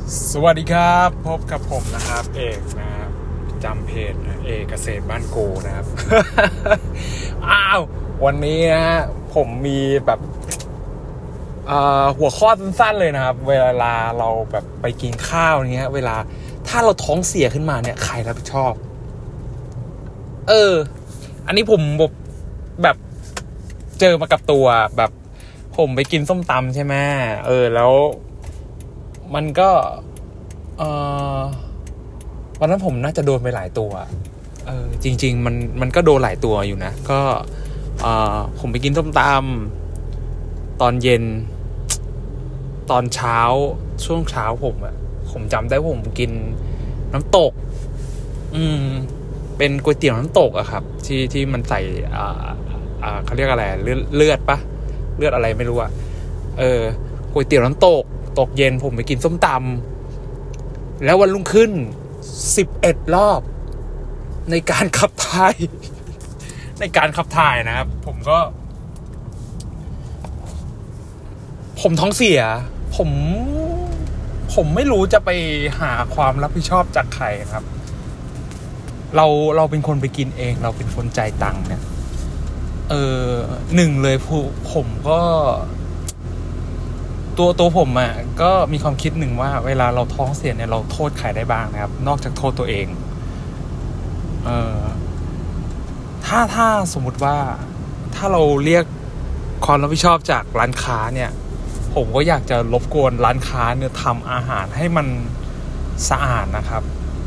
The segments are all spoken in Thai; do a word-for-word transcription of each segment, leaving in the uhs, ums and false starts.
สวัสดีครับพบกับผมนะครับเอกนะครับจำเพจเอกเกษตรบ้านโกนะครับ อ้าววันนี้นะผมมีแบบหัวข้อสั้นๆเลยนะครับเวลาเราแบบไปกินข้าวเนี้ยเวลาถ้าเราท้องเสียขึ้นมาเนี่ยใครรับผิดชอบเอออันนี้ผมแบบเจอมากับตัวแบบผมไปกินส้มตำใช่ไหมเออแล้วมันก็เออวันนั้นผมน่าจะโดนไปหลายตัวเออจริงๆมันมันก็โดนหลายตัวอยู่นะก็เออผมไปกินส้มตำตอนเย็นตอนเช้าช่วงเช้าผมอะผมจำได้ว่าผมกินน้ำตกอืมเป็นก๋วยเตี๋ยวน้ำตกอะครับที่ที่มันใส่อ่าอ่าเขาเรียกอะไรเลือดเลือดปะเลือดอะไรไม่รู้อะเออก๋วยเตี๋ยวน้ำตกตกเย็นผมไปกินส้มตำแล้ววันรุ่งขึ้นสิบเอ็ดรอบในการขับถ่ายในการขับถ่ายนะครับผมก็ผมท้องเสียผมผมไม่รู้จะไปหาความรับผิดชอบจากใครครับเราเราเป็นคนไปกินเองเราเป็นคนจ่ายตังค์เนี่ยเออหนึ่งเลยผมก็ตัวตัวผมอ่ะก็มีความคิดหนึ่งว่าเวลาเราท้องเสียเนี่ยเราโทษใครได้บ้างนะครับนอกจากโทษตัวเองเออถ้าถ้าสมมุติว่าถ้าเราเรียกความรับผิดชอบจากร้านค้าเนี่ยผมก็อยากจะรบกวนร้านค้าเนี่ยทำอาหารให้มันสะอาดนะครับ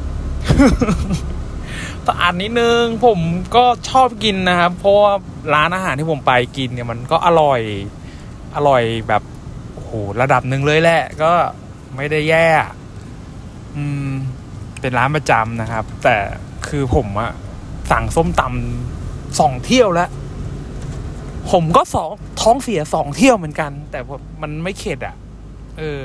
สะอาดนิดนึงผมก็ชอบกินนะครับเพราะว่าร้านอาหารที่ผมไปกินเนี่ยมันก็อร่อยอร่อยแบบโอ้โหระดับหนึ่งเลยแหละก็ไม่ได้แย่อืมเป็นร้านประจำนะครับแต่คือผมอะสั่งส้มตำสองเที่ยวแล้วผมก็สองท้องเสียสองเที่ยวเหมือนกันแต่มันไม่เข็ดอะเออ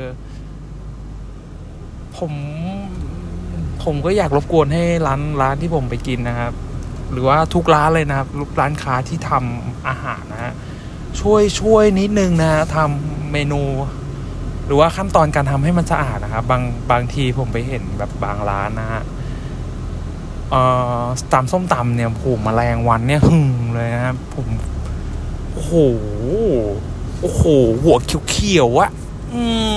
ผมผมก็อยากรบกวนให้ร้านร้านที่ผมไปกินนะครับหรือว่าทุกร้านเลยนะครับร้านค้าที่ทำอาหารนะฮะช่วยช่วยนิดนึงนะทำเมนูหรือว่าขั้นตอนการทำให้มันสะอาดนะครับบางบางทีผมไปเห็นแบบบางร้านนะฮะเอ่อตำส้มตำเนี่ยผมแมลงวันเนี่ยหึ่งเลยนะครับผมโอ้โหโอ้โหหัวเขียวๆอะอืม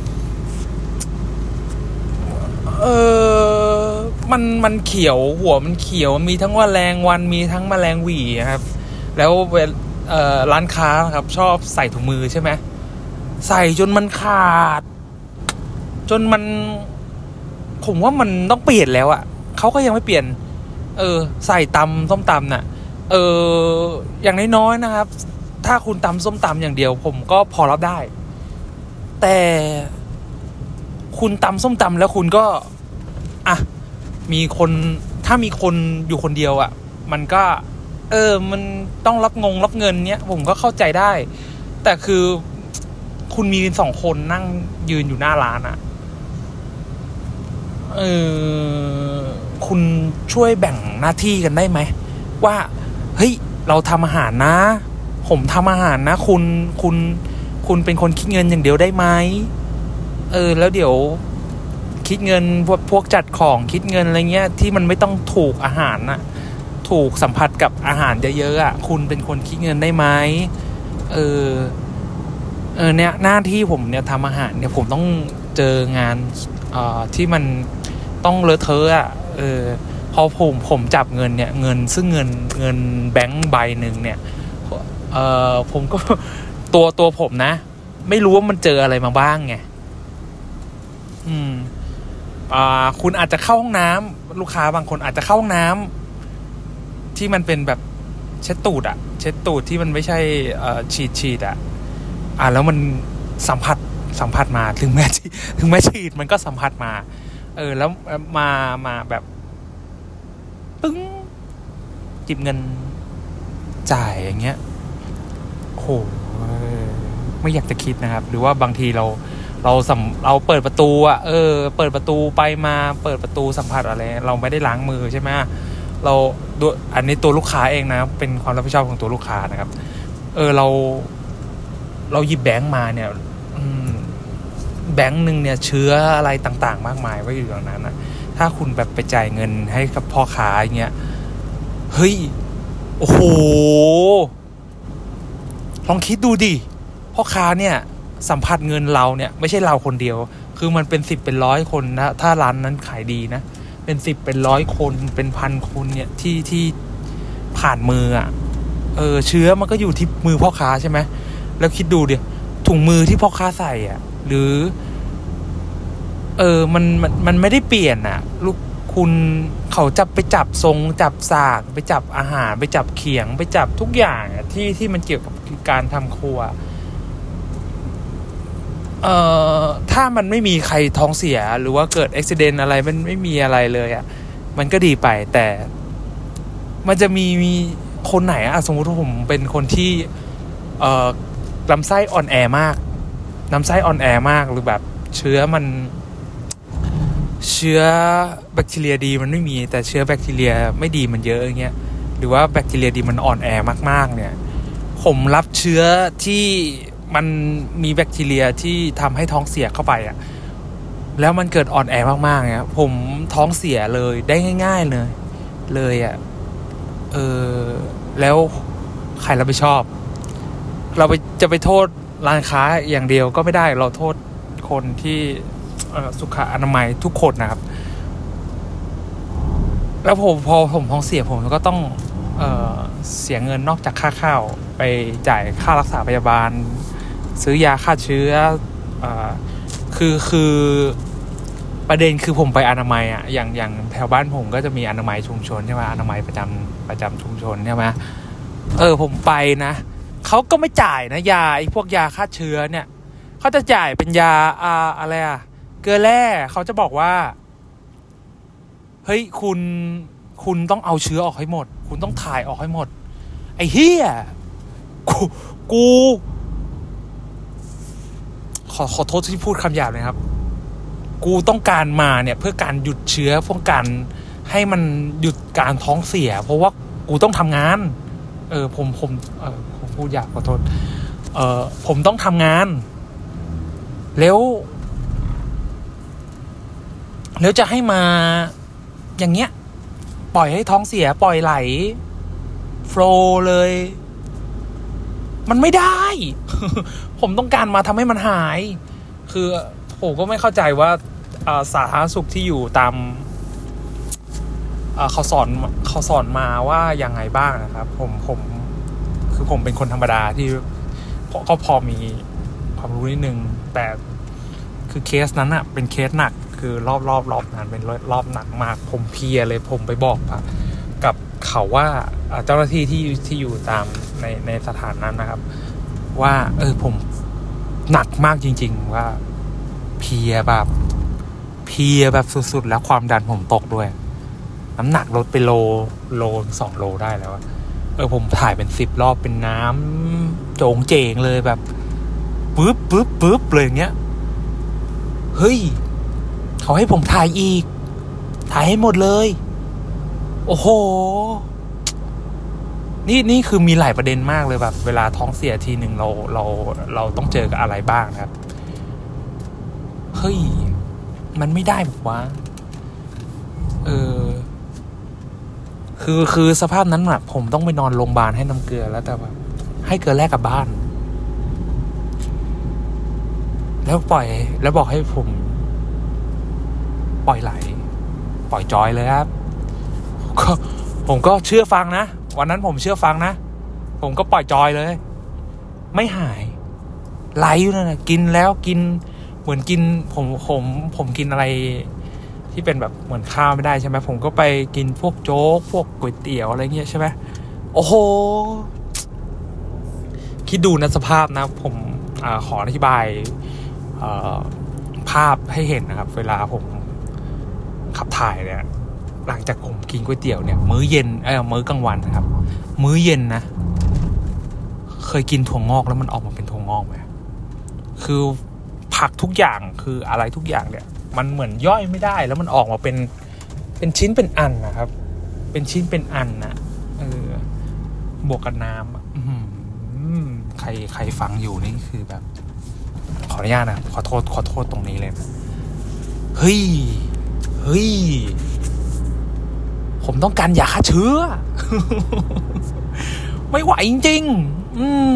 เออมันมันเขียวหัวมันเขียวมีทั้งแมลงวันมีทั้งแมลงหวี่ครับแล้วเอ่อร้านค้าครับชอบใส่ถุงมือใช่ไหมใส่จนมันขาดจนมันผมว่ามันต้องเปลี่ยนแล้วอ่ะเขาก็ยังไม่เปลี่ยนเออใส่ตำส้มตำน่ะเอออย่างน้อยๆนะครับถ้าคุณตำส้มตำอย่างเดียวผมก็พอรับได้แต่คุณตำส้มตำแล้วคุณก็อ่ะมีคนถ้ามีคนอยู่คนเดียวอ่ะมันก็เออมันต้องรับงงรับเงินเนี้ยผมก็เข้าใจได้แต่คือคุณมีสองคนนั่งยืนอยู่หน้าร้านอ่ะเออคุณช่วยแบ่งหน้าที่กันได้ไหมว่าเฮ้ยเราทำอาหารนะผมทำอาหารนะคุณคุณคุณเป็นคนคิดเงินอย่างเดียวได้ไหมเออแล้วเดี๋ยวคิดเงินพวกพวกจัดของคิดเงินอะไรเงี้ยที่มันไม่ต้องถูกอาหารน่ะถูกสัมผัสกับอาหารเยอะๆอ่ะคุณเป็นคนคิดเงินได้ไหมเออเออเนี่ยหน้าที่ผมเนี่ยทำอาหารเนี่ยผมต้องเจองานเอ่อที่มันต้องเลอะเทอะอ่ะเออพอผมผมจับเงินเนี่ยเงินซึ่งเงินเงินแบงค์ใบหนึ่งเนี่ยเออผมก็ตัวตัวผมนะไม่รู้ว่ามันเจออะไรมาบ้างไงอืมอ่าคุณอาจจะเข้าห้องน้ำลูกค้าบางคนอาจจะเข้าห้องน้ำที่มันเป็นแบบเช็ดตูดอะเช็ดตูดที่มันไม่ใช่เอ่อฉีดฉีดอะอ่าแล้วมันสัมผัสสัมผัสมาถึงแม้ถึงแม้ฉีดมันก็สัมผัสมาเออแล้วมามาแบบปึ้งจิบเงินจ่ายอย่างเงี้ยโหไม่อยากจะคิดนะครับหรือว่าบางทีเราเราสัมเราเปิดประตูอ่ะเออเปิดประตูไปมาเปิดประตูสัมผัสอะไรเราไม่ได้ล้างมือใช่ไหมเราดูอันนี้ตัวลูกค้าเองนะเป็นความรับผิดชอบของตัวลูกค้านะครับเออเราเราหยิบแบงค์มาเนี่ยแบงค์หนึ่งเนี่ยเชื้ออะไรต่างๆมากมายไว้อยู่ตรงนั้นนะถ้าคุณแบบไปจ่ายเงินให้กับพ่อค้าอย่างเงี้ยเฮ้ยโอ้โหลองคิดดูดิพ่อค้าเนี่ยสัมผัสเงินเราเนี่ยไม่ใช่เราคนเดียวคือมันเป็นสิบเป็นร้อยคนนะถ้าร้านนั้นขายดีนะเป็นสิบเป็นร้อยคนเป็นพันคนเนี่ยที่ที่ผ่านมืออ่ะเออเชื้อมันก็อยู่ที่มือพ่อค้าใช่ไหมแล้วคิดดูดิถุงมือที่พ่อค้าใส่อ่ะหรือเออมันมันมันไม่ได้เปลี่ยนอ่ะลูกคุณเขาจับไปจับทรงจับสากไปจับอาหารไปจับเขียงไปจับทุกอย่างอ่ะที่ที่มันเกี่ยวกับการทำครัวเอ่อถ้ามันไม่มีใครท้องเสียหรือว่าเกิดอุบัติเหตุอะไรมันไม่มีอะไรเลยอ่ะมันก็ดีไปแต่มันจะมีมีคนไหนอ่ะสมมุติว่าผมเป็นคนที่เอ่อลำไส้อ่อนแอมากลำไส้อ่อนแอมากหรือแบบเชื้อมันเชื้อแบคทีเรียดีมันไม่มีแต่เชื้อแบคทีเรียไม่ดีมันเยอะอย่างเงี้ยหรือว่าแบคทีเรียดีมันอ่อนแอมากๆเนี่ยผมรับเชื้อที่มันมีแบคทีเรียที่ทำให้ท้องเสียเข้าไปอ่ะแล้วมันเกิดอ่อนแอมากๆเนี่ยผมท้องเสียเลยได้ง่ายๆเลยเลยอ่ะเออแล้วใครรับผิดชอบเราไปจะไปโทษร้านค้าอย่างเดียวก็ไม่ได้เราโทษคนที่สุขอนามัยทุกคนนะครับแล้วผมพอผมท้องเสียผมก็ต้องเอ่อเสียเงินนอกจากค่าข้าวไปจ่ายค่ารักษาพยาบาลซื้อยาฆ่าเชื้อเอ่อคือคือประเด็นคือผมไปอนามัยอ่ะอย่างอย่างแถวบ้านผมก็จะมีอนามัยชุมชนใช่ไหมอนามัยประจำประจำชุมชนใช่ไหมเออผมไปนะเขาก็ไม่จ่ายนะยาไอ้พวกยาฆ่าเชื้อเนี่ยเขาจะจ่ายเป็นยาอ่าอะไรอ่ะเกลือแร่เขาจะบอกว่าเฮ้ยคุณคุณต้องเอาเชื้อออกให้หมดคุณต้องถ่ายออกให้หมดไอ้เหี้ยกูกูขอขอโทษที่พูดคำหยาบเลยครับกูต้องการมาเนี่ยเพื่อการหยุดเชื้อเพื่อการให้มันหยุดการท้องเสียเพราะว่ากูต้องทำงานเออผมผมเออผมพูดหยาบขอโทษเออผมต้องทำงานแล้วแล้วจะให้มาอย่างเงี้ยปล่อยให้ท้องเสียปล่อยไหลโฟลว์เลยมันไม่ได้ ผมต้องการมาทำให้มันหายคือผมก็ไม่เข้าใจว่าสาธารณสุขที่อยู่ตามเขาสอนเขาสอนมาว่ายังไงบ้างนะครับผมผมคือผมเป็นคนธรรมดาที่ก็พอมีความรู้นิดนึงแต่คือเคสนั้นอะเป็นเคสหนักคือรอบรอบรอบนั้นเป็นรอบหนักมากผมเพลียเลยผมไปบอกกับเขาว่าเจ้าหน้าที่ที่ที่อยู่ตามในในสถานนั้นนะครับว่าเออผมหนักมากจริงๆว่าเพลียแบบเพลียแบบสุดๆแล้วความดันผมตกด้วยน้ำหนักลดไปโลโลสองโลได้แล้วเออผมถ่ายเป็นสิบรอบเป็นน้ำโจงเจงเลยแบบปึ๊บปึ๊บปึ๊บเลยอย่างเงี้ยเฮ้ยเขาให้ผมถ่ายอีกถ่ายให้หมดเลยโอ้โหนี่นี่คือมีหลายประเด็นมากเลยแบบเวลาท้องเสียทีหนึ่งเราเราเราต้องเจอกับอะไรบ้างนะครับเฮ้ยมันไม่ได้บอกว่าเออคือคือสภาพนั้นอะผมต้องไปนอนโรงพยาบาลให้น้ำเกลือแล้วแต่แบบให้เกลือแลกกับบ้านแล้วปล่อยแล้วบอกให้ผมปล่อยไหลปล่อยจอยเลยครับก็ผมก็เชื่อฟังนะวันนั้นผมเชื่อฟังนะผมก็ปล่อยจอยเลยไม่หายไหลอยู่นั่นแหละกินแล้วกินเหมือนกินผมผมผมกินอะไรที่เป็นแบบเหมือนข้าวไม่ได้ใช่ไหมผมก็ไปกินพวกโจ๊กพวกก๋วยเตี๋ยวอะไรเงี้ยใช่ไหมโอ้โหคิดดูนะสภาพนะผมอขออธิบายภาพให้เห็นนะครับเวลาผมขับถ่ายเนี่ยหลังจากผมกินก๋วยเตี๋ยวเนี่ยมื้อเย็นเออมื้อกลางวันนะครับมื้อเย็นนะเคยกินถั่วงอกแล้วมันออกมาเป็นถั่วงอกไหมคือผักทุกอย่างคืออะไรทุกอย่างเนี่ยมันเหมือนย่อยไม่ได้แล้วมันออกมาเป็นเป็นชิ้นเป็นอันนะครับเป็นชิ้นเป็นอันนะเออบวกกับน้ำใครใครฟังอยู่นี่คือแบบขอออนุญาตนะขอโทษขอโทษตรงนี้เลยนะเฮ้ยเฮ้ยผมต้องการยาฆ่าเชื้อ ไม่ไหวจริงๆอืม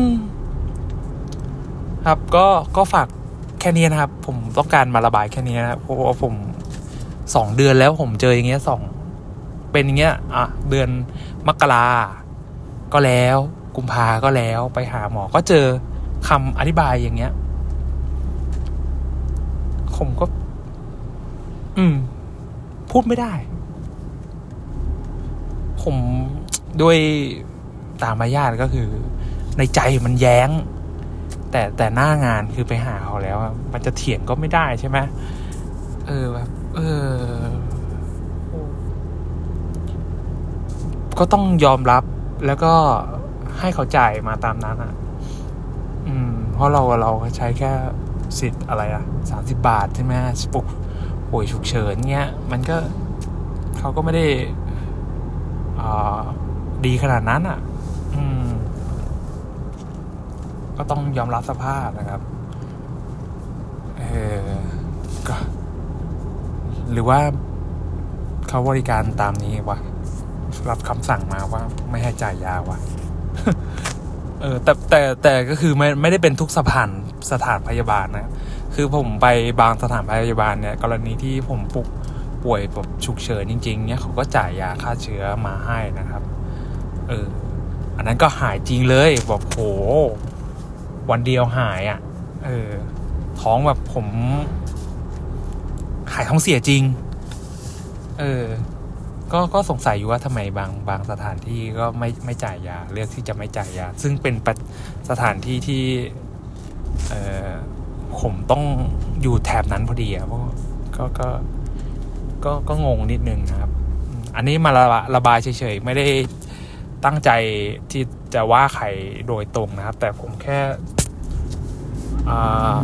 ครับก็ก็ฝากแค่นี้นะครับผมต้องการมาระบายแค่นี้นะครับเพราะว่าผมสองเดือนแล้วผมเจออย่างเงี้ยสองเป็นอย่างเงี้ยอ่ะเดือนมกราก็แล้วกุมภาก็แล้วไปหาหมอก็เจอคำอธิบายอย่างเงี้ยผมก็อืมพูดไม่ได้ผมด้วยตามมารยาทก็คือในใจมันแย้งแต่แต่หน้างานคือไปหาเขาแล้วมันจะเถียงก็ไม่ได้ใช่ไหมเออแบบเออก็ต้องยอมรับแล้วก็ให้เขาจ่ายมาตามนั้นอ่ะอืมเพราะเราเราใช้แค่สิทธิ์อะไรอ่ะสามสิบบาทใช่ไหมปุกป่วยฉุกเฉินเงี้ยมันก็เขาก็ไม่ได้อ่าดีขนาดนั้นอ่ะอืมก็ต้องยอมรับสภาพนะครับเออก็หรือว่าเขาบริการตามนี้วะรับคำสั่งมาว่าไม่ให้จ่ายยาวะ เออแต่แต่แต่ก็คือไม่ไม่ได้เป็นทุกสถานสถานพยาบาลนะคือผมไปบางสถานพยาบาลเนี่ยกรณีที่ผมปุกป่วยแบบฉุกเฉินจริงๆเนี่ยเขาก็จ่ายยาฆ่าเชื้อมาให้นะครับเอออันนั้นก็หายจริงเลยบอกโหวันเดียวหายอ่ะเออท้องแบบผมหายท้องเสียจริงเออก็ก็สงสัยอยู่ว่าทำไมบางบางสถานที่ก็ไม่ไม่จ่ายยาเลือกที่จะไม่จ่ายยาซึ่งเป็นสถานที่ที่เออผมต้องอยู่แถบนั้นพอดีอ่ะเพราะก็ก็ก็ก็งงนิดนึงนะครับอันนี้มาระระบายเฉยๆไม่ได้ตั้งใจที่จะว่าใครโดยตรงนะครับแต่ผมแค่อ่า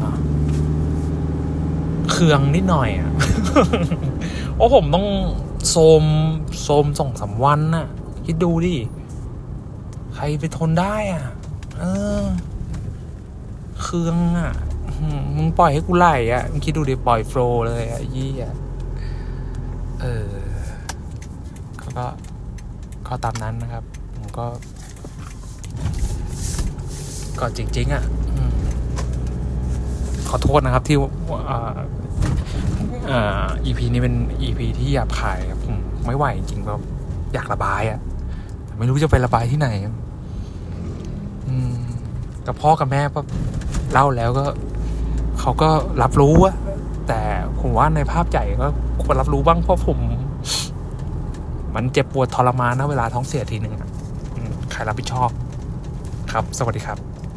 เคืองนิดหน่อยอ่ะ โอ้ผมต้องโซมโซมสองสามวันน่ะคิดดูดิใครไปทนได้อ่ะเออเคืองอ่ะมึงปล่อยให้กูไหลอ่ะมึงคิดดูดิปล่อยโฟลว์เลยอ่ะยี่อ่ะเออก็ก็ตามนั้นนะครับผมก็ก็จริงๆอ่ะขอโทษนะครับที่อ่าอ่า อี พี นี้เป็น อี พี ที่หยาบคายครับผมไม่ไหวจริงๆก็อยากระบายอ่ะแต่ไม่รู้จะไประบายที่ไหนอืมกับพ่อกับแม่ก็เล่าแล้วก็เขาก็รับรู้อะแต่ผมว่าในภาพใหญ่ก็ควรรับรู้บ้างเพราะผมมันเจ็บปวดทรมานนะเวลาท้องเสียทีนึงอ่ะใครรับผิดชอบครับสวัสดีครับ